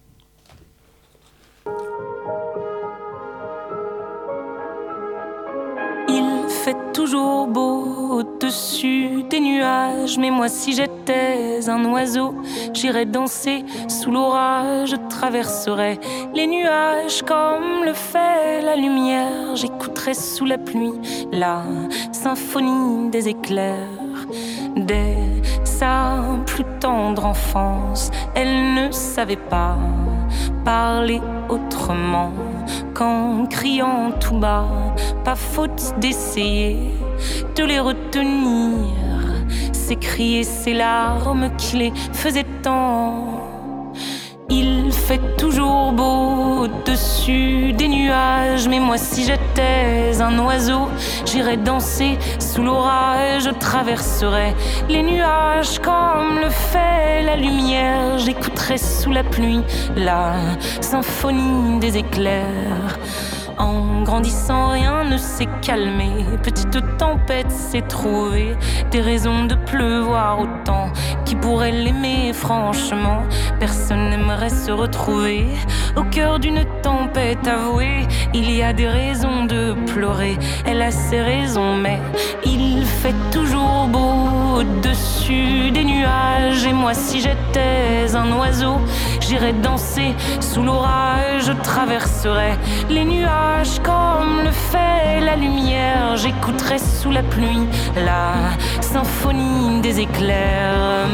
Il fait toujours beau au-dessus des nuages, mais moi si j'étais un oiseau, j'irais danser sous l'orage, je traverserais les nuages comme le fait la lumière, j'écouterais sous la pluie la symphonie des éclairs. Dès sa plus tendre enfance, elle ne savait pas parler autrement qu'en criant tout bas. Pas faute d'essayer de les retenir, ces cris et ces larmes qui les faisaient tant. Il fait toujours beau au-dessus des nuages, mais moi si j'étais un oiseau, j'irais danser sous l'orage, je traverserais les nuages comme le fait la lumière, j'écouterais sous la pluie la symphonie des éclairs. En grandissant, rien ne s'est calmé. Petite tempête s'est trouvée des raisons de pleuvoir autant. Qui pourrait l'aimer, franchement? Personne n'aimerait se retrouver au cœur d'une tempête avouée. Il y a des raisons de pleurer, elle a ses raisons, mais il fait toujours beau au-dessus des nuages. Et moi, si j'étais un oiseau, j'irais danser sous l'orage, je traverserais les nuages comme le fait la lumière, j'écouterai sous la pluie la symphonie des éclairs.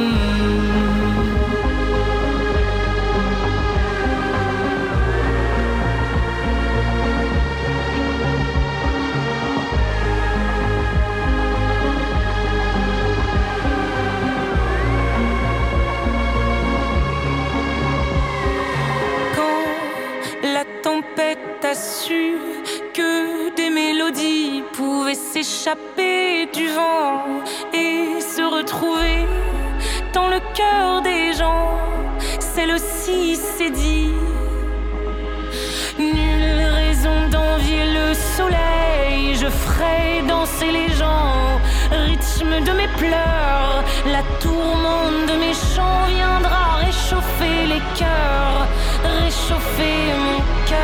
Tempête a su que des mélodies pouvaient s'échapper du vent et se retrouver dans le cœur des gens. Celle-ci s'est dit: nulle raison d'envier le soleil, je ferai danser les gens au rythme de mes pleurs. La tourmente de mes chants viendra réchauffer les cœurs, réchauffer mon cœur.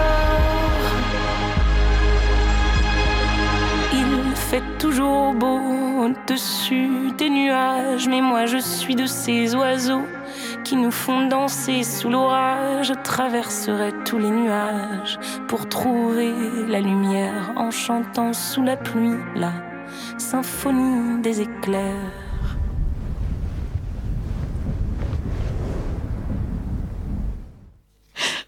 Il fait toujours beau au-dessus des nuages, mais moi je suis de ces oiseaux qui nous font danser sous l'orage. Je traverserai tous les nuages pour trouver la lumière en chantant sous la pluie la symphonie des éclairs.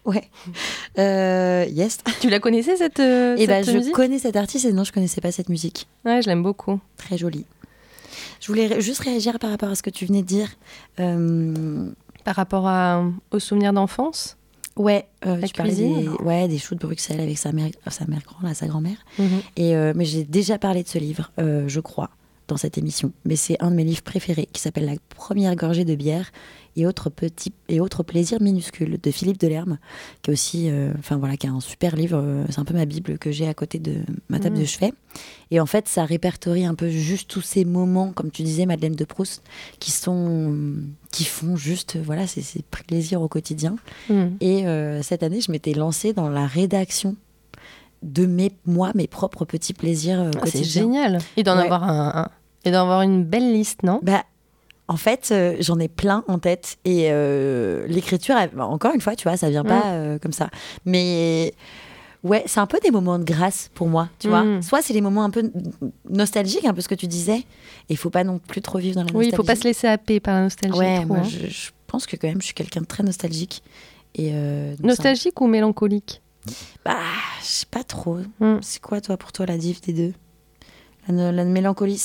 Ouais. Yes.
Tu la connaissais cette musique ?
Je connais cet artiste et non, je connaissais pas cette musique.
Ouais, je l'aime beaucoup.
Très jolie. Je voulais juste réagir par rapport à ce que tu venais de dire.
Par rapport aux souvenirs d'enfance ?
Ouais,
la
tu parlais des choux de Bruxelles avec sa mère sa grand-mère. Mais j'ai déjà parlé de ce livre, je crois, dans cette émission. Mais c'est un de mes livres préférés qui s'appelle La première gorgée de bière et autres plaisirs minuscules de Philippe Delerme, qui est aussi, qui a un super livre. C'est un peu ma bible que j'ai à côté de ma table de chevet. Et en fait, ça répertorie un peu juste tous ces moments, comme tu disais, Madeleine de Proust, qui font juste, ces plaisirs au quotidien. Et cette année, je m'étais lancée dans la rédaction de mes propres petits plaisirs quotidiens.
C'est génial. Et d'en avoir une belle liste, non ?
En fait, j'en ai plein en tête. Et l'écriture, encore une fois, tu vois, ça vient pas comme ça. Mais ouais, c'est un peu des moments de grâce pour moi, tu vois. Soit c'est des moments un peu nostalgiques, un peu ce que tu disais. Et il faut pas non plus trop vivre dans la nostalgie.
Oui, il faut pas se laisser happer par la nostalgie.
Ouais, moi, je pense que quand même, je suis quelqu'un de très nostalgique. Et
nostalgique ou mélancolique ?
Je sais pas trop. C'est quoi, pour toi, la diff des deux ? La mélancolie,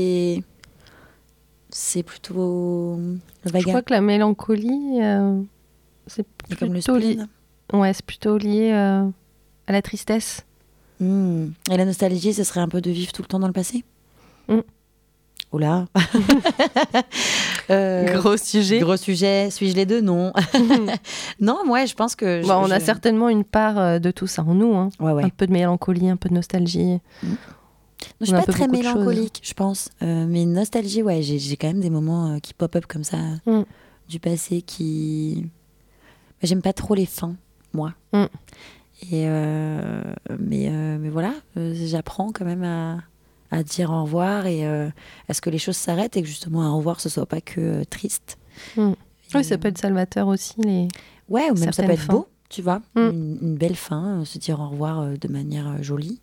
c'est plutôt le vague.
Je crois que la mélancolie, c'est plutôt lié. Ouais, c'est plutôt lié à la tristesse.
Et la nostalgie, ce serait un peu de vivre tout le temps dans le passé. Oula.
Gros sujet.
Suis-je les deux ? Non. Non, ouais, je pense que...
on a certainement une part de tout ça en nous. Hein. Ouais. Un peu de mélancolie, un peu de nostalgie.
Je suis pas très mélancolique, je pense. Mais nostalgie, ouais, j'ai quand même des moments qui pop-up comme ça, du passé qui... J'aime pas trop les fins, moi. Et mais voilà, j'apprends quand même à dire au revoir et à ce que les choses s'arrêtent et que justement un au revoir, ce soit pas que triste.
Oui, ça peut être salvateur aussi.
Ouais, ou même ça peut être beau, tu vois. Une belle fin, se dire au revoir de manière jolie.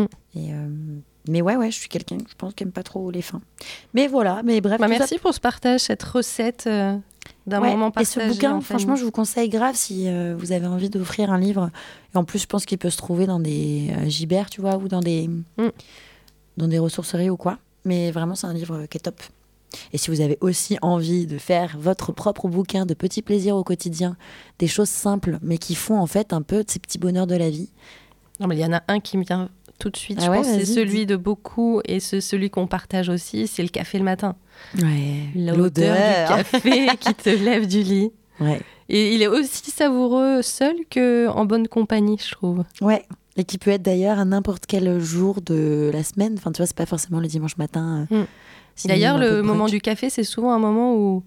Mais ouais, je suis quelqu'un, je pense, qui n'aime pas trop les fins. Mais voilà, mais bref.
Merci pour ce partage, cette recette d'un moment partagé.
Et ce bouquin, franchement, je vous conseille grave si vous avez envie d'offrir un livre. Et en plus, je pense qu'il peut se trouver dans des gibers, tu vois, ou dans des ressourceries ou quoi. Mais vraiment, c'est un livre qui est top. Et si vous avez aussi envie de faire votre propre bouquin de petits plaisirs au quotidien, des choses simples, mais qui font en fait un peu de ces petits bonheurs de la vie.
Non, mais il y en a un qui me vient tout de suite, je pense, c'est celui de beaucoup et celui qu'on partage aussi, c'est le café le matin.
Ouais.
L'odeur du café qui te lève du lit.
Ouais.
Et il est aussi savoureux seul qu'en bonne compagnie, je trouve.
Ouais. Et qui peut être d'ailleurs à n'importe quel jour de la semaine. Enfin, tu vois, c'est pas forcément le dimanche matin.
D'ailleurs, le moment du café, c'est souvent un moment où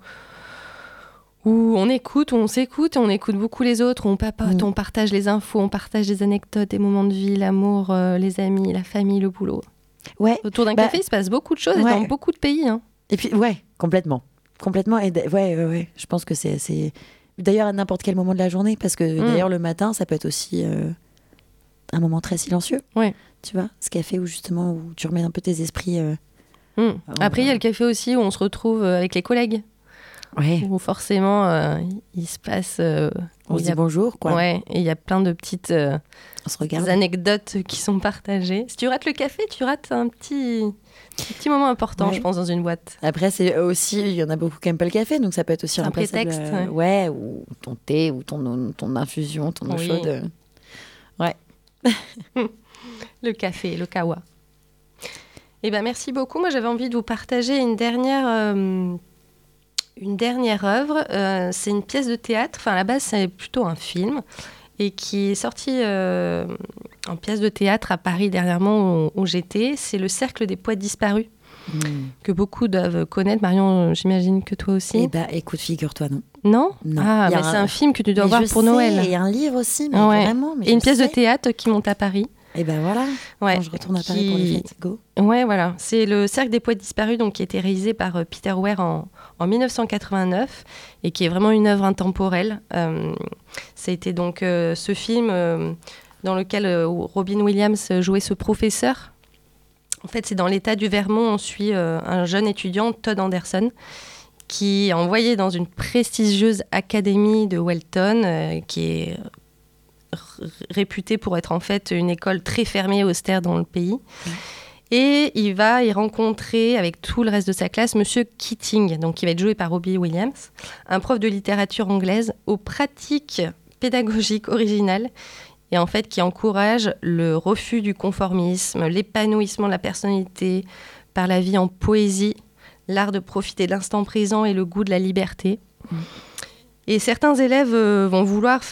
on écoute, on s'écoute, on écoute beaucoup les autres, on papote, on partage les infos, on partage des anecdotes, des moments de vie, l'amour, les amis, la famille, le boulot.
Ouais.
Autour d'un café, il se passe beaucoup de choses et dans beaucoup de pays. Hein.
Et puis, ouais, complètement. Et ouais. Je pense que c'est... D'ailleurs, à n'importe quel moment de la journée, parce que d'ailleurs, le matin, ça peut être aussi un moment très silencieux.
Ouais.
Tu vois, ce café où justement, où tu remets un peu tes esprits...
Après, il y a le café aussi où on se retrouve avec les collègues.
Ouais.
Où forcément, il se passe...
on se dit bonjour, quoi.
Ouais, et il y a plein de petites anecdotes qui sont partagées. Si tu rates le café, tu rates un petit moment important, je pense, dans une boîte.
Après, c'est aussi... Il y en a beaucoup qui n'aiment pas le café, donc ça peut être aussi
un prétexte.
Ou ton thé, ou ton infusion, ton eau chaude. Ouais.
Le café, le kawa. Eh ben, merci beaucoup. Moi, j'avais envie de vous partager une dernière œuvre. C'est une pièce de théâtre. Enfin, à la base, c'est plutôt un film et qui est sorti en pièce de théâtre à Paris dernièrement où j'étais. C'est Le Cercle des poètes disparus, que beaucoup doivent connaître. Marion, j'imagine que toi aussi.
Eh ben, écoute, figure-toi, non.
Non. Ah, mais c'est un film que tu dois voir pour Noël.
Et un livre aussi, mais vraiment. Mais
et une pièce de théâtre qui monte à Paris.
Et ben voilà, quand je retourne à Paris pour les fêtes, go.
Ouais, voilà. C'est Le Cercle des poètes disparus, donc, qui a été réalisé par Peter Weir en 1989 et qui est vraiment une œuvre intemporelle. Ça a été donc ce film dans lequel Robin Williams jouait ce professeur. En fait, c'est dans l'État du Vermont, on suit un jeune étudiant, Todd Anderson, qui est envoyé dans une prestigieuse académie de Welton, qui est réputée pour être en fait une école très fermée et austère dans le pays. Et il va y rencontrer, avec tout le reste de sa classe, Monsieur Keating, donc qui va être joué par Robbie Williams, un prof de littérature anglaise aux pratiques pédagogiques originales et en fait qui encourage le refus du conformisme, l'épanouissement de la personnalité par la vie en poésie, l'art de profiter de l'instant présent et le goût de la liberté. Et certains élèves vont vouloir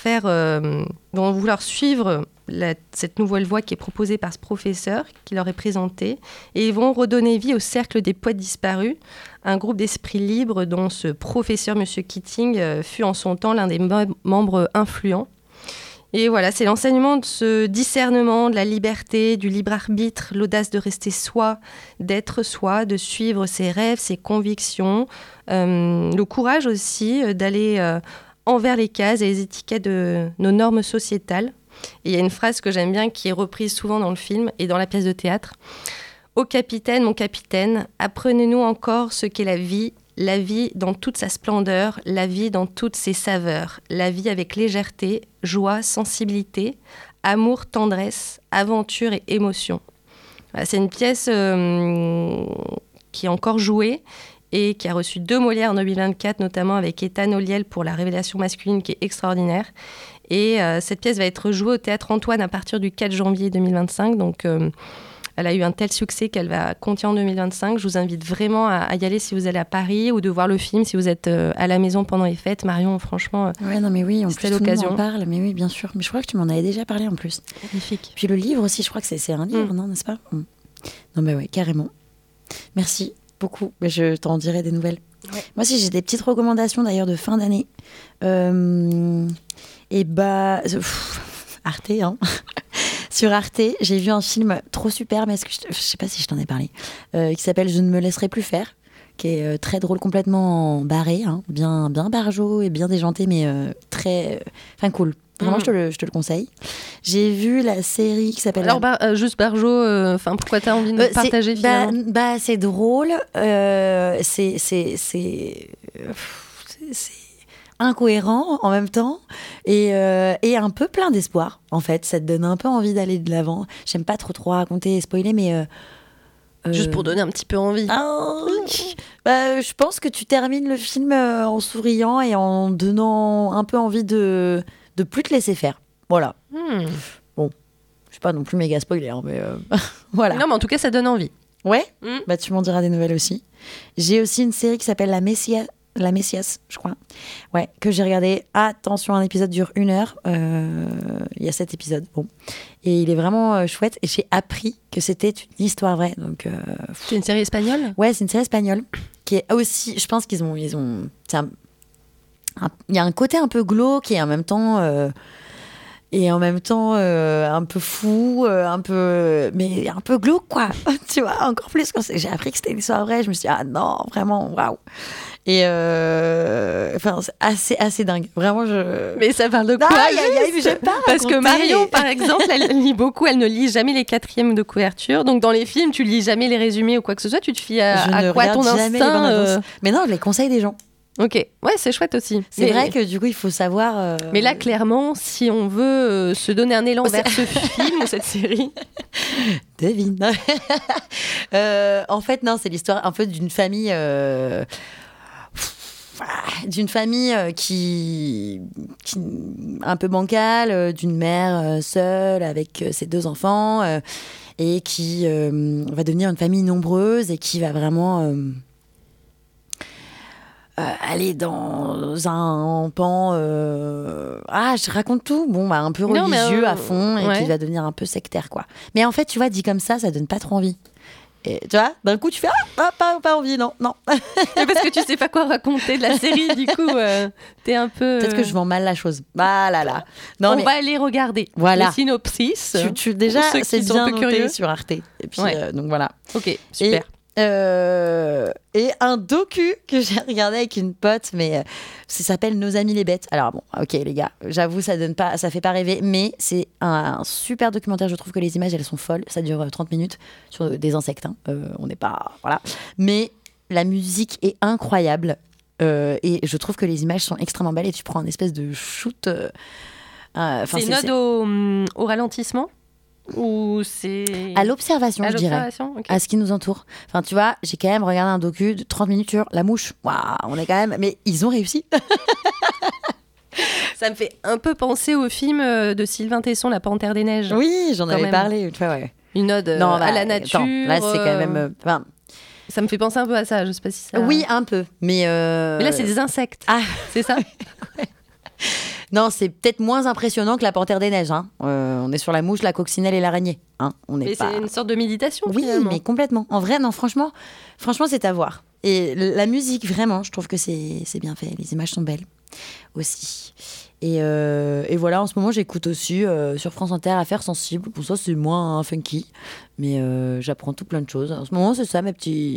suivre cette nouvelle voie qui est proposée par ce professeur qui leur est présenté, et ils vont redonner vie au Cercle des Poètes Disparus, un groupe d'esprits libres dont ce professeur, M. Keating, fut en son temps l'un des membres influents. Et voilà, c'est l'enseignement de ce discernement, de la liberté, du libre arbitre, l'audace de rester soi, d'être soi, de suivre ses rêves, ses convictions, le courage aussi d'aller envers les cases et les étiquettes de nos normes sociétales. Et il y a une phrase que j'aime bien qui est reprise souvent dans le film et dans la pièce de théâtre. « Ô capitaine, mon capitaine, apprenez-nous encore ce qu'est la vie dans toute sa splendeur, la vie dans toutes ses saveurs, la vie avec légèreté, joie, sensibilité, amour, tendresse, aventure et émotion. » Voilà, c'est une pièce qui est encore jouée et qui a reçu 2 Molières en 2024, notamment avec Ethan Olliel pour La Révélation masculine, qui est extraordinaire. Et cette pièce va être jouée au Théâtre Antoine à partir du 4 janvier 2025. Donc, elle a eu un tel succès qu'elle va continuer en 2025. Je vous invite vraiment à y aller si vous allez à Paris ou de voir le film si vous êtes à la maison pendant les fêtes. Marion, franchement,
ouais, non, mais oui, en plus,
l'occasion.
Tout le monde en parle, mais oui, bien sûr. Mais je crois que tu m'en avais déjà parlé en plus.
Magnifique.
Puis le livre aussi, je crois que c'est un livre, non, n'est-ce pas ? Non, mais oui, carrément. Merci beaucoup. Je t'en dirai des nouvelles. Ouais. Moi aussi, j'ai des petites recommandations d'ailleurs de fin d'année. Et Arte, hein. Sur Arte, j'ai vu un film trop super, mais je sais pas si je t'en ai parlé, qui s'appelle Je ne me laisserai plus faire, qui est très drôle, complètement barré, hein, bien barjot et bien déjanté, mais très cool. Vraiment, je te le conseille. J'ai vu la série qui s'appelle...
Alors, juste barjot, pourquoi t'as envie de partager finalement ?
C'est drôle, c'est incohérent en même temps et un peu plein d'espoir, en fait. Ça te donne un peu envie d'aller de l'avant. J'aime pas trop raconter et spoiler, mais...
Juste pour donner un petit peu envie.
Je pense que tu termines le film en souriant et en donnant un peu envie de plus te laisser faire. Voilà. Bon, je suis pas non plus méga spoiler, hein, mais voilà.
Non, mais en tout cas, ça donne envie.
Ouais. Tu m'en diras des nouvelles aussi. J'ai aussi une série qui s'appelle La Messias, je crois. Ouais, que j'ai regardé. Attention, un épisode dure 1 heure. Il y a 7 épisodes. Bon. Et il est vraiment chouette. Et j'ai appris que c'était une histoire vraie. Donc,
c'est une série espagnole ?
Ouais, c'est une série espagnole. Qui est aussi. Je pense qu'ils ont. Il y a un côté un peu glauque et en même temps. Un peu fou, mais un peu glauque, quoi. Tu vois, encore plus quand j'ai appris que c'était une histoire vraie, je me suis dit, ah non, vraiment, waouh. Et c'est assez dingue. Vraiment,
Mais ça parle de quoi ? Parce que Marion, par exemple, elle lit beaucoup, elle ne lit jamais les 4e de couverture. Donc dans les films, tu lis jamais les résumés ou quoi que ce soit, tu te fies à quoi ton instinct
Mais non, je les conseille des gens.
Ok, ouais, c'est chouette aussi.
C'est vrai que du coup, il faut savoir...
Mais là, clairement, si on veut se donner un élan vers ce film ou cette série...
Devine. En fait, non, c'est l'histoire un peu d'une famille... qui un peu bancale, d'une mère seule avec ses 2 enfants et qui va devenir une famille nombreuse et qui va vraiment... aller dans un pan je raconte tout un peu religieux à fond et qui va devenir un peu sectaire, quoi. Mais en fait, tu vois, dit comme ça donne pas trop envie. Et tu vois, d'un coup tu fais pas envie, non.
Mais parce que tu sais pas quoi raconter de la série, du coup t'es un peu...
Peut-être que je vends mal la chose. Là. Non,
on va aller regarder le synopsis.
Tu déjà, c'est bien noté sur Arte. Et puis donc voilà.
Ok, super.
Et un docu que j'ai regardé avec une pote, mais ça s'appelle Nos amis les bêtes. Alors bon, ok les gars, j'avoue ça fait pas rêver, mais c'est un super documentaire. Je trouve que les images elles sont folles. Ça dure 30 minutes sur des insectes. On n'est pas voilà, mais la musique est incroyable et je trouve que les images sont extrêmement belles et tu prends une espèce de shoot
C'est une ode au ralentissement ou c'est...
À l'observation, je dirais. Okay. À ce qui nous entoure. Enfin, tu vois, j'ai quand même regardé un docu de 30 minutes sur la mouche. Waouh, on est quand même... Mais ils ont réussi.
Ça me fait un peu penser au film de Sylvain Tesson, La Panthère des Neiges.
Oui, j'en avais parlé une fois, ouais.
Une ode à la nature.
Attends, là, c'est quand même...
Ça me fait penser un peu à ça, je sais pas si ça...
Oui, un peu, mais
là, c'est des insectes, c'est ça?
Non, c'est peut-être moins impressionnant que la Panthère des Neiges. Hein. On est sur la mouche, la coccinelle et l'araignée. Hein.
Mais c'est une sorte de méditation,
oui,
finalement.
Mais complètement. En vrai, non, franchement, c'est à voir. Et la musique, vraiment, je trouve que c'est bien fait. Les images sont belles aussi. Et voilà, en ce moment, j'écoute aussi sur France Inter Affaires sensibles. Pour ça, c'est moins funky, mais j'apprends tout plein de choses. En ce moment, c'est ça, ma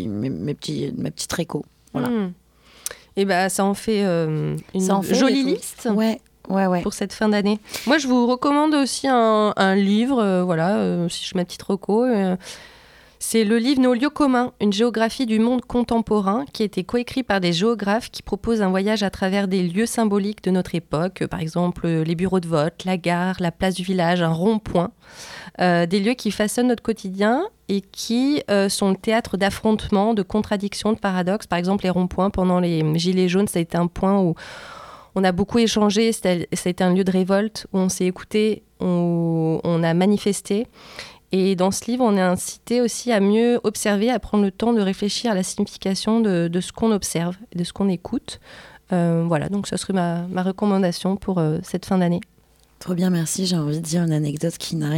petite réco. Voilà.
Et ça en fait une jolie liste.
Ouais.
Pour cette fin d'année. Moi, je vous recommande aussi un livre, si je mets ma petite reco. C'est le livre Nos lieux communs, une géographie du monde contemporain, qui a été coécrit par des géographes qui proposent un voyage à travers des lieux symboliques de notre époque, par exemple les bureaux de vote, la gare, la place du village, un rond-point, des lieux qui façonnent notre quotidien et qui sont le théâtre d'affrontements, de contradictions, de paradoxes. Par exemple, les ronds-points pendant les Gilets jaunes, ça a été un point où on a beaucoup échangé, ça a été un lieu de révolte, où on s'est écouté, où on a manifesté. Et dans ce livre, on est incité aussi à mieux observer, à prendre le temps de réfléchir à la signification de ce qu'on observe, de ce qu'on écoute. Voilà, donc ça serait ma recommandation pour cette fin d'année.
Trop bien, merci. J'ai envie de dire une anecdote qui n'a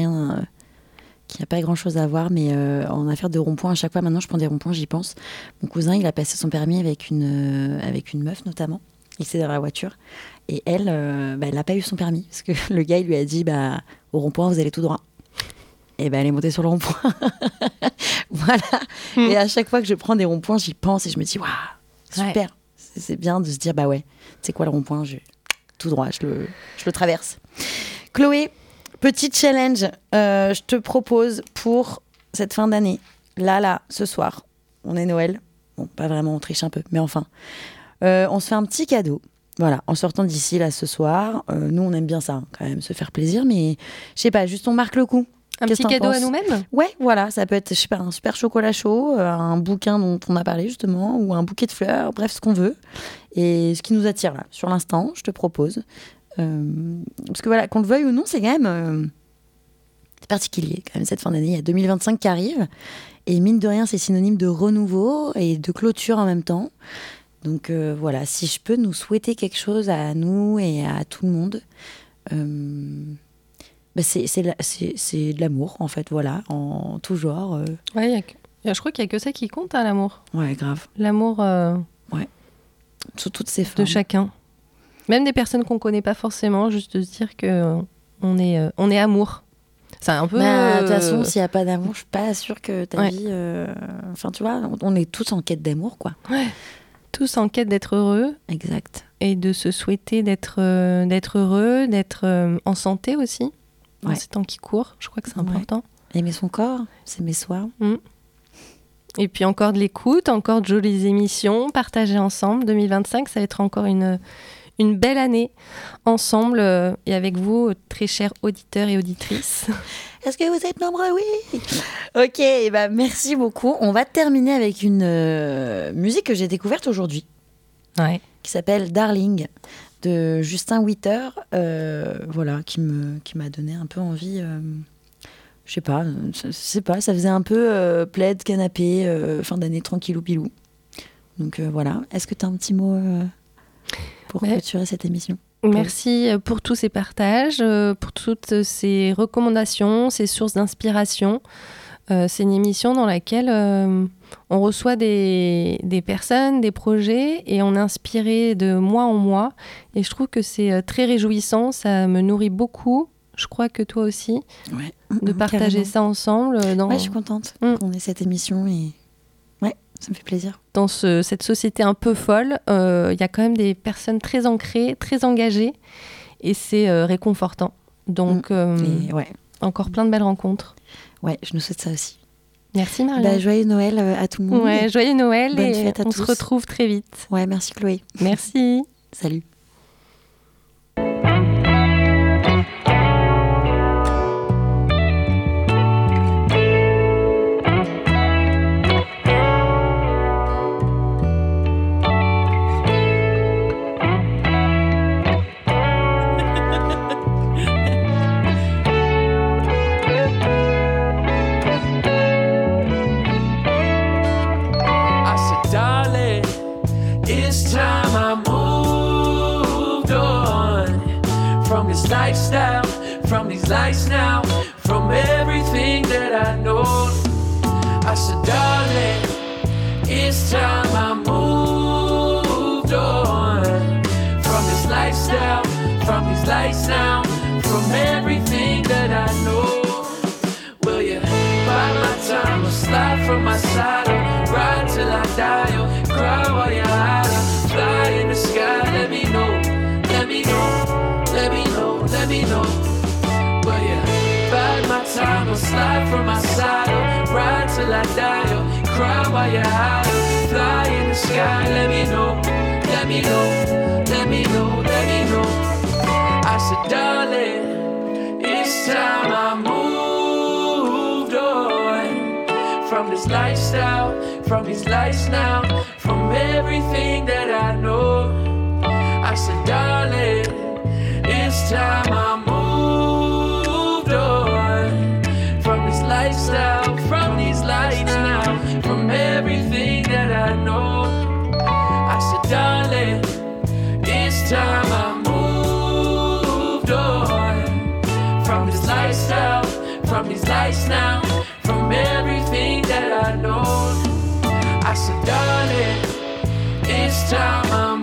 pas grand-chose à voir, mais en affaire de rond-point, à chaque fois, maintenant, je prends des ronds-points, j'y pense. Mon cousin, il a passé son permis avec une meuf, notamment. Il était dans la voiture. Et elle, elle n'a pas eu son permis, parce que le gars, il lui a dit, au rond-point, vous allez tout droit. Et elle est montée sur le rond-point. Voilà. Et à chaque fois que je prends des ronds-points, j'y pense et je me dis, waouh, super. Ouais. C'est bien de se dire, tu sais quoi, le rond-point, tout droit, je le traverse. Chloé, petit challenge, je te propose pour cette fin d'année. Là, ce soir, on est Noël. Bon, pas vraiment, on triche un peu, mais enfin. On se fait un petit cadeau. Voilà, en sortant d'ici, là, ce soir. Nous, on aime bien ça, quand même, se faire plaisir, mais je sais pas, juste on marque le coup.
Un petit cadeau à nous-mêmes ?
Ouais, voilà, ça peut être, je sais pas, un super chocolat chaud, un bouquin dont on a parlé justement, ou un bouquet de fleurs, bref, ce qu'on veut. Et ce qui nous attire là, sur l'instant, je te propose. Parce que voilà, qu'on le veuille ou non, c'est quand même c'est particulier, quand même, cette fin d'année. Il y a 2025 qui arrive, et mine de rien, c'est synonyme de renouveau et de clôture en même temps. Donc voilà, si je peux nous souhaiter quelque chose à nous et à tout le monde... c'est de l'amour, en fait, voilà, en tout genre.
Ouais, je crois qu'il n'y a que ça qui compte, l'amour.
Ouais, grave.
L'amour
ouais. Sous toutes ses formes.
De chacun. Même des personnes qu'on ne connaît pas forcément, juste de se dire qu'on est amour. C'est un peu...
De toute façon, s'il n'y a pas d'amour, je ne suis pas sûre que ta vie... Enfin, tu vois, on est tous en quête d'amour, quoi.
Ouais. Tous en quête d'être heureux.
Exact.
Et de se souhaiter d'être heureux, d'être en santé aussi. Dans ces temps qui courent, je crois que c'est important.
Aimer son corps, s'aimer soi.
Et puis encore de l'écoute, encore de jolies émissions, partagées ensemble. 2025, ça va être encore une belle année ensemble et avec vous, très chers auditeurs et auditrices.
Est-ce que vous êtes nombreux ? Oui. Ok, merci beaucoup. On va terminer avec une musique que j'ai découverte aujourd'hui, qui s'appelle Darling, de Justin Witter, voilà, qui m'a donné un peu envie, je sais pas, ça faisait un peu plaid, canapé, fin d'année tranquillou pilou. Donc voilà, est-ce que tu as un petit mot pour clôturer cette émission ?
Merci pour tous ces partages, pour toutes ces recommandations, ces sources d'inspiration. C'est une émission dans laquelle on reçoit des personnes, des projets et on est inspiré de mois en mois. Et je trouve que c'est très réjouissant, ça me nourrit beaucoup. Je crois que toi aussi, de partager carrément. Ça ensemble.
Ouais, je suis contente qu'on ait cette émission et ça me fait plaisir.
Dans cette société un peu folle, y a quand même des personnes très ancrées, très engagées et c'est réconfortant. Donc, encore plein de belles rencontres.
Ouais, je nous souhaite ça aussi.
Merci Marie.
Joyeux Noël à tout le monde.
Ouais, joyeux Noël.
Bonne fête à tous.
On se retrouve très vite.
Ouais, merci Chloé.
Merci.
Salut.
this lifestyle, from these lights now, from everything that I know. I said, darling, it's time I moved on. From this lifestyle, from these lights now, from everything that I know. Will you buy my time or slide from my side or ride till I die or cry while you're high or fly in the sky? Let me know, let me know, let me know, let me know. Will you buy my time or slide from my side or ride till I die or cry while you're high or fly in the sky? Let me know, let me know, let me know, let me know. I said, darling, it's time I moved on. From this lifestyle, from these lights now, from everything that I know. I said, darling, it's time I moved on. From this lifestyle, from these lights now, from everything that I know. I said, darling, it's time I moved on. From this lifestyle, from these lights now, from everything that I know. I said, darling, it's time I